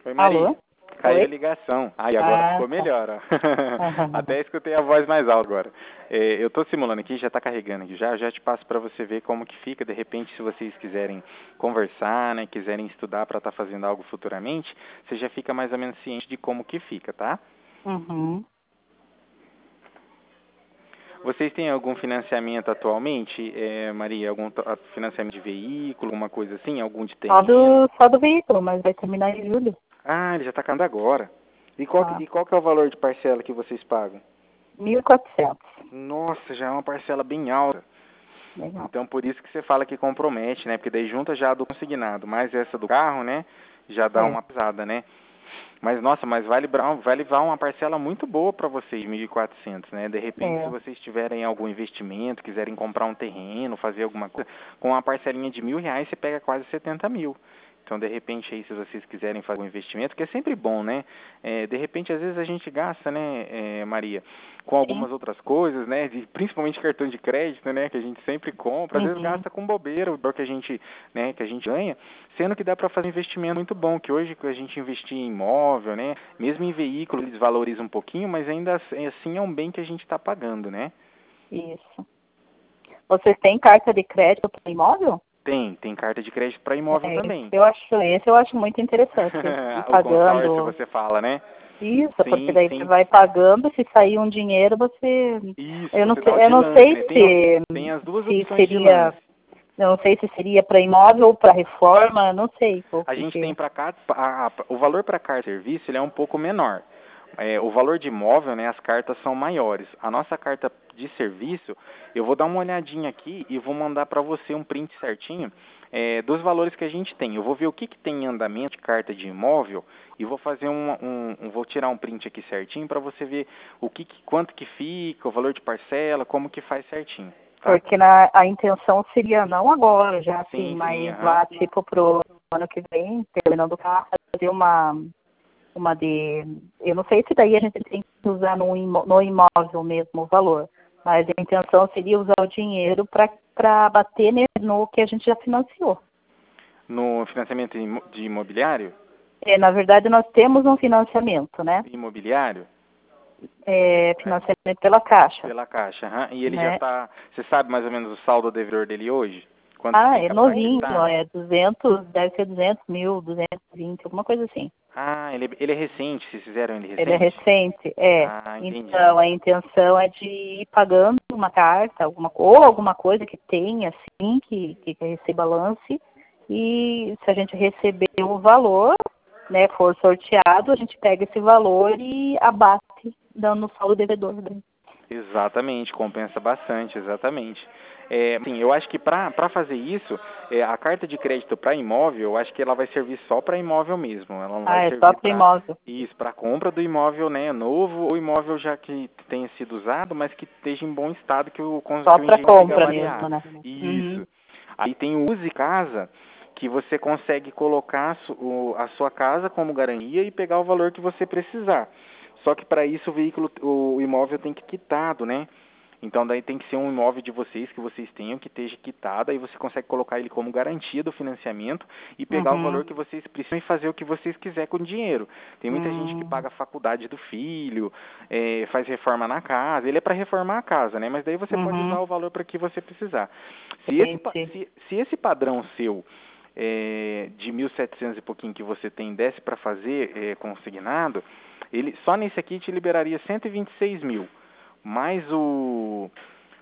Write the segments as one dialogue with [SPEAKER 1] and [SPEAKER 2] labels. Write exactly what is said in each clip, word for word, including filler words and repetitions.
[SPEAKER 1] Oi, Maria.
[SPEAKER 2] Alô?
[SPEAKER 1] Caiu a
[SPEAKER 2] Oi?
[SPEAKER 1] ligação. Aí, agora
[SPEAKER 2] Ah,
[SPEAKER 1] ficou
[SPEAKER 2] tá.
[SPEAKER 1] melhor, ó. Até escutei a voz mais alta agora. É, eu tô simulando aqui, já tá carregando aqui já. Já te passo para você ver como que fica. De repente, se vocês quiserem conversar, né, quiserem estudar para estar fazendo algo futuramente, você já fica mais ou menos ciente de como que fica, tá?
[SPEAKER 2] Uhum.
[SPEAKER 1] Vocês têm algum financiamento atualmente, é, Maria? Algum to- financiamento de veículo, alguma coisa assim? Algum de
[SPEAKER 2] Só
[SPEAKER 1] terreno?
[SPEAKER 2] do, só do veículo, mas vai terminar em julho.
[SPEAKER 1] Ah, ele já tá caindo agora. E qual, que-
[SPEAKER 2] Ah,
[SPEAKER 1] e qual que é o valor de parcela que vocês pagam?
[SPEAKER 2] mil e quatrocentos.
[SPEAKER 1] Nossa, já é uma parcela bem alta.
[SPEAKER 2] Legal.
[SPEAKER 1] Então, por isso que você fala que compromete, né? Porque daí junta já a do consignado, mais essa do carro, né? Já dá
[SPEAKER 2] É.
[SPEAKER 1] uma pesada, né? Mas, nossa, mas vai levar, vai levar uma parcela muito boa para vocês, mil e quatrocentos, né? De repente, se
[SPEAKER 2] É.
[SPEAKER 1] vocês tiverem algum investimento, quiserem comprar um terreno, fazer alguma coisa, com uma parcelinha de mil reais, você pega quase setenta mil. Então, de repente, aí, se vocês quiserem fazer um investimento, que é sempre bom, né? É, de repente, às vezes a gente gasta, né, é, Maria, com
[SPEAKER 2] Sim.
[SPEAKER 1] algumas outras coisas, né? De, principalmente cartão de crédito, né? Que a gente sempre compra. Às vezes
[SPEAKER 2] Uhum.
[SPEAKER 1] gasta com bobeira o valor que a gente, né? Que a gente ganha, sendo que dá para fazer um investimento muito bom. Que hoje, que a gente investir em imóvel, né? Mesmo em veículo, eles valorizam um pouquinho, mas ainda assim é um bem que a gente está pagando, né?
[SPEAKER 2] Isso. Vocês têm carta de crédito para imóvel?
[SPEAKER 1] Tem, tem carta de crédito para imóvel
[SPEAKER 2] É, esse
[SPEAKER 1] também.
[SPEAKER 2] eu acho, esse eu acho muito interessante. Ir
[SPEAKER 1] O consórcio,
[SPEAKER 2] pagando.
[SPEAKER 1] você fala, né?
[SPEAKER 2] Isso, porque
[SPEAKER 1] Sim,
[SPEAKER 2] daí você
[SPEAKER 1] sim.
[SPEAKER 2] vai pagando, se sair um dinheiro, você.
[SPEAKER 1] Isso,
[SPEAKER 2] Eu não
[SPEAKER 1] você dá
[SPEAKER 2] sei,
[SPEAKER 1] o
[SPEAKER 2] eu
[SPEAKER 1] de
[SPEAKER 2] não
[SPEAKER 1] lance,
[SPEAKER 2] sei
[SPEAKER 1] né? Tem, o-
[SPEAKER 2] se,
[SPEAKER 1] tem as duas
[SPEAKER 2] se
[SPEAKER 1] opções de
[SPEAKER 2] seria.
[SPEAKER 1] lance.
[SPEAKER 2] Eu não sei se seria para imóvel ou para reforma, não sei o
[SPEAKER 1] A
[SPEAKER 2] que
[SPEAKER 1] gente
[SPEAKER 2] que
[SPEAKER 1] tem
[SPEAKER 2] é.
[SPEAKER 1] para cá, a- a- o valor para carta de serviço ele é um pouco menor. É, o valor de imóvel, né, as cartas são maiores. A nossa carta de serviço, eu vou dar uma olhadinha aqui e vou mandar para você um print certinho é, dos valores que a gente tem. Eu vou ver o que, que tem em andamento de carta de imóvel e vou fazer um, um, um- vou tirar um print aqui certinho para você ver o que, que- quanto que fica, o valor de parcela, como que faz certinho, tá?
[SPEAKER 2] Porque na, a intenção seria não agora, já assim,
[SPEAKER 1] Sim, sim,
[SPEAKER 2] mas
[SPEAKER 1] aham.
[SPEAKER 2] lá tipo pro ano que vem, terminando o carro, fazer uma, uma de. Eu não sei se daí a gente tem que usar no, imó- no imóvel mesmo o valor. Mas a intenção seria usar o dinheiro para bater ne- no que a gente já financiou.
[SPEAKER 1] No financiamento imo- de imobiliário?
[SPEAKER 2] É, na verdade, nós temos um financiamento, né?
[SPEAKER 1] Imobiliário?
[SPEAKER 2] É, financiamento pela Caixa,
[SPEAKER 1] Pela Caixa, aham. E ele já
[SPEAKER 2] né?
[SPEAKER 1] está... Você sabe mais ou menos o saldo devedor dele hoje? Quanto que
[SPEAKER 2] Ah, é
[SPEAKER 1] fica para
[SPEAKER 2] novinho,
[SPEAKER 1] quitar?
[SPEAKER 2] é duzentos, deve ser duzentos mil, duzentos e vinte, alguma coisa assim.
[SPEAKER 1] Ah, ele, ele é recente, vocês fizeram ele
[SPEAKER 2] Ele é
[SPEAKER 1] recente?
[SPEAKER 2] recente, é.
[SPEAKER 1] Ah, entendi.
[SPEAKER 2] Então, a intenção é de ir pagando uma carta, alguma, ou alguma coisa que tenha, assim, que, que receba lance, e se a gente receber o valor, né, for sorteado, a gente pega esse valor e abate, dando o saldo devedor. Né?
[SPEAKER 1] Exatamente, compensa bastante, exatamente. É, assim, eu acho que para fazer isso, é, a carta de crédito para imóvel, eu acho que ela vai servir só para imóvel mesmo. Ela não
[SPEAKER 2] Ah,
[SPEAKER 1] vai
[SPEAKER 2] é só
[SPEAKER 1] servir
[SPEAKER 2] para
[SPEAKER 1] para
[SPEAKER 2] imóvel.
[SPEAKER 1] isso, para compra do imóvel, né, novo ou imóvel já que tenha sido usado, mas que esteja em bom estado, que o, cons-
[SPEAKER 2] Só
[SPEAKER 1] que o
[SPEAKER 2] para
[SPEAKER 1] engenheiro consiga
[SPEAKER 2] compra
[SPEAKER 1] avaliar.
[SPEAKER 2] mesmo, né? Uhum.
[SPEAKER 1] Isso. Aí tem o Use Casa, que você consegue colocar a su- o- a sua casa como garantia e pegar o valor que você precisar. Só que para isso o veículo, o imóvel tem que quitado, né? Então daí tem que ser um imóvel de vocês, que vocês tenham, que esteja quitado, aí você consegue colocar ele como garantia do financiamento e pegar o
[SPEAKER 2] Uhum.
[SPEAKER 1] valor que vocês precisam e fazer o que vocês quiserem com o dinheiro. Tem muita gente que
[SPEAKER 2] Hum.
[SPEAKER 1] paga a faculdade do filho, eh, faz reforma na casa, ele é para reformar a casa, né? Mas daí você pode
[SPEAKER 2] Uhum.
[SPEAKER 1] usar o valor para que você precisar. Se esse, pa-
[SPEAKER 2] Entendi.
[SPEAKER 1] se, se esse padrão seu eh, de mil e setecentos e pouquinho que você tem desse para fazer eh, consignado, ele só nesse aqui te liberaria cento e vinte e seis mil. Mais o,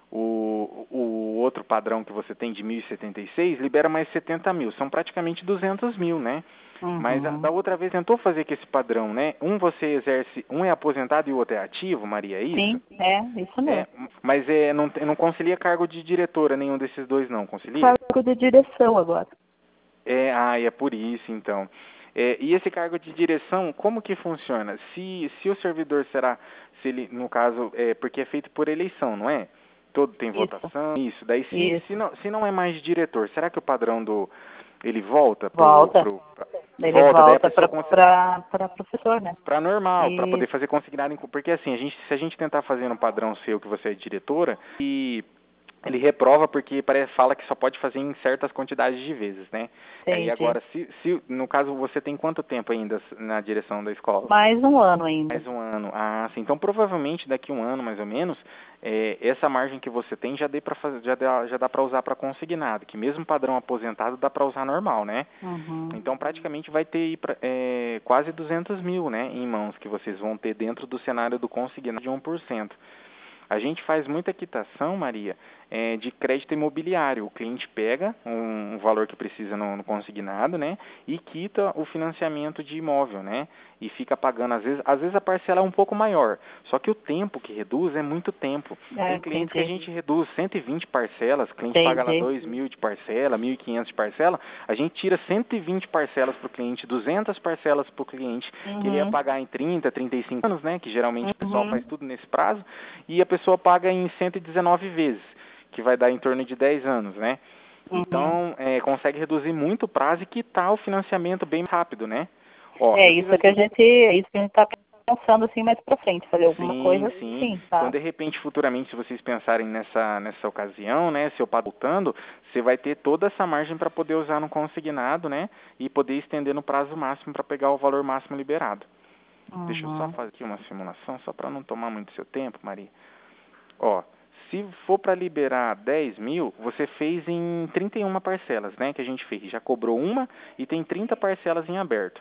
[SPEAKER 1] o, o outro padrão que você tem de mil e setenta e seis libera mais setenta mil. São praticamente duzentos mil, né? Mas a, da
[SPEAKER 2] Uhum.
[SPEAKER 1] outra vez tentou fazer com esse padrão, né? Um você exerce, um é aposentado e o outro é ativo, Maria, é isso?
[SPEAKER 2] Sim, é, isso
[SPEAKER 1] É,
[SPEAKER 2] mesmo.
[SPEAKER 1] mas é, não, não concilia cargo de diretora nenhum desses dois, não, concilia?
[SPEAKER 2] Cargo de direção agora.
[SPEAKER 1] É, ah, é por isso, então. É, e esse cargo de direção, como que funciona? Se, se o servidor será, se ele, no caso, é, porque é feito por eleição, não é? Todo tem
[SPEAKER 2] Isso,
[SPEAKER 1] votação, isso. Daí, se, se,
[SPEAKER 2] isso.
[SPEAKER 1] não, se não é mais diretor, será que o padrão do, ele volta pro,
[SPEAKER 2] Volta.
[SPEAKER 1] pro pra-
[SPEAKER 2] Ele
[SPEAKER 1] volta, daí a
[SPEAKER 2] volta
[SPEAKER 1] pessoa
[SPEAKER 2] para professor, né?
[SPEAKER 1] para normal, para
[SPEAKER 2] E
[SPEAKER 1] poder fazer consignado, em- porque assim, a gente, se a gente tentar fazer no padrão seu que você é diretora, e ele reprova porque parece, fala que só pode fazer em certas quantidades de vezes, né?
[SPEAKER 2] Entendi.
[SPEAKER 1] E agora, se, se no caso você tem quanto tempo ainda na direção da escola?
[SPEAKER 2] Mais um ano ainda.
[SPEAKER 1] Mais um ano. Ah, sim. Então provavelmente daqui um ano mais ou menos, é, essa margem que você tem já, dê pra fazer, já dá, já dá para usar para consignado, que mesmo padrão aposentado dá para usar normal, né?
[SPEAKER 2] Uhum.
[SPEAKER 1] Então praticamente vai ter aí pra, é, quase duzentos mil, né, em mãos que vocês vão ter dentro do cenário do consignado de um por cento. A gente faz muita quitação, Maria, é, de crédito imobiliário. O cliente pega um, um valor que precisa no, no consignado, né, e quita o financiamento de imóvel, né, e fica pagando, às vezes, às vezes a parcela é um pouco maior, só que o tempo que reduz é muito tempo.
[SPEAKER 2] É,
[SPEAKER 1] Tem clientes que a
[SPEAKER 2] entendi.
[SPEAKER 1] gente reduz cento e vinte parcelas, o cliente paga lá
[SPEAKER 2] Entendi.
[SPEAKER 1] dois mil de parcela, mil e quinhentos de parcela, a gente tira cento e vinte parcelas para o cliente, duzentas parcelas para o cliente,
[SPEAKER 2] Uhum.
[SPEAKER 1] que ele ia pagar em trinta, trinta e cinco anos, né, que geralmente o pessoal
[SPEAKER 2] Uhum.
[SPEAKER 1] faz tudo nesse prazo, e a pessoa paga em cento e dezenove vezes, que vai dar em torno de dez anos, né?
[SPEAKER 2] Uhum.
[SPEAKER 1] Então, é, consegue reduzir muito o prazo e quitar o financiamento bem rápido, né? Ó,
[SPEAKER 2] É
[SPEAKER 1] eu fiz
[SPEAKER 2] isso que a gente, é isso que a gente está pensando assim mais para frente, fazer alguma
[SPEAKER 1] Sim,
[SPEAKER 2] coisa
[SPEAKER 1] sim.
[SPEAKER 2] assim,
[SPEAKER 1] Então,
[SPEAKER 2] tá?
[SPEAKER 1] de repente, futuramente, se vocês pensarem nessa, nessa ocasião, né, seu padrão voltando, você vai ter toda essa margem para poder usar no consignado, né, e poder estender no prazo máximo para pegar o valor máximo liberado.
[SPEAKER 2] Uhum.
[SPEAKER 1] Deixa eu só fazer aqui uma simulação, só para não tomar muito seu tempo, Maria. Ó, se for para liberar dez mil, você fez em trinta e uma parcelas, né, que a gente fez. Já cobrou uma e tem trinta parcelas em aberto.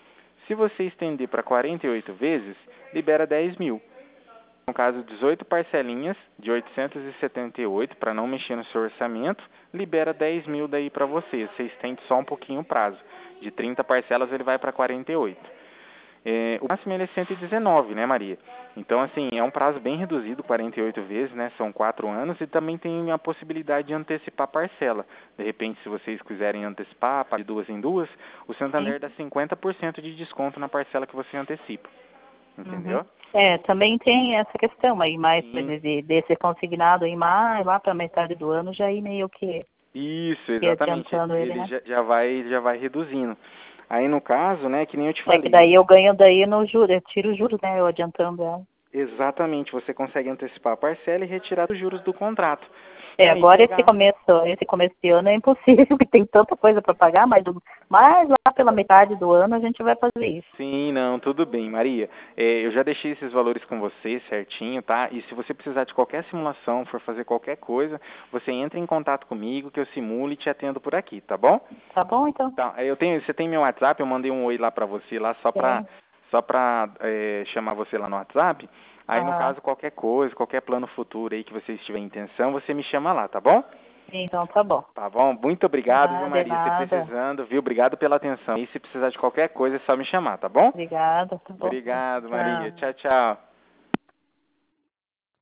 [SPEAKER 1] Se você estender para quarenta e oito vezes, libera dez mil. No caso, dezoito parcelinhas de oitocentos e setenta e oito, para não mexer no seu orçamento, libera dez mil daí para você. Você estende só um pouquinho o prazo. De trinta parcelas ele vai para quarenta e oito. É, o máximo ele é cento e dezenove, né, Maria? Então, assim, é um prazo bem reduzido, quarenta e oito vezes, né? São quatro anos e também tem a possibilidade de antecipar a parcela. De repente, se vocês quiserem antecipar, de duas em duas, o Santander
[SPEAKER 2] Sim.
[SPEAKER 1] dá cinquenta por cento de desconto na parcela que você antecipa. Entendeu?
[SPEAKER 2] Uhum. É, também tem essa questão aí, mais
[SPEAKER 1] Sim.
[SPEAKER 2] de, desse consignado aí, mais lá para metade do ano, já ir meio que,
[SPEAKER 1] Isso,
[SPEAKER 2] que
[SPEAKER 1] exatamente.
[SPEAKER 2] adiantando ele,
[SPEAKER 1] Ele
[SPEAKER 2] né?
[SPEAKER 1] já, já vai, já vai reduzindo. Aí no caso, né, que nem eu te
[SPEAKER 2] É que
[SPEAKER 1] falei.
[SPEAKER 2] daí eu ganho daí no juro, eu tiro os juros, né? Eu adiantando ela.
[SPEAKER 1] Exatamente, você consegue antecipar a parcela e retirar os juros do contrato.
[SPEAKER 2] É,
[SPEAKER 1] E aí
[SPEAKER 2] agora esse
[SPEAKER 1] pegar.
[SPEAKER 2] começo, esse começo de ano é impossível, porque tem tanta coisa para pagar, mas, do, mas lá pela metade do ano a gente vai fazer isso.
[SPEAKER 1] Sim, não, tudo bem, Maria. É, eu já deixei esses valores com você certinho, tá? E se você precisar de qualquer simulação, for fazer qualquer coisa, você entra em contato comigo que eu simulo e te atendo por aqui, tá bom?
[SPEAKER 2] Tá bom, então?
[SPEAKER 1] Tá, eu tenho, você tem meu WhatsApp, eu mandei um oi lá pra você lá só pra,
[SPEAKER 2] Tem.
[SPEAKER 1] só pra é, chamar você lá no WhatsApp. Aí no
[SPEAKER 2] Ah,
[SPEAKER 1] caso, qualquer coisa, qualquer plano futuro aí que você estiver em intenção, você me chama lá, tá bom?
[SPEAKER 2] então tá bom.
[SPEAKER 1] Tá bom? Muito obrigado, viu,
[SPEAKER 2] Ah, de
[SPEAKER 1] Maria? Se
[SPEAKER 2] nada.
[SPEAKER 1] precisando, viu? Obrigado pela atenção. E se precisar de qualquer coisa, é só me chamar, tá bom?
[SPEAKER 2] Obrigada, tá bom.
[SPEAKER 1] Obrigado, Maria.
[SPEAKER 2] Tchau.
[SPEAKER 1] Tchau, tchau.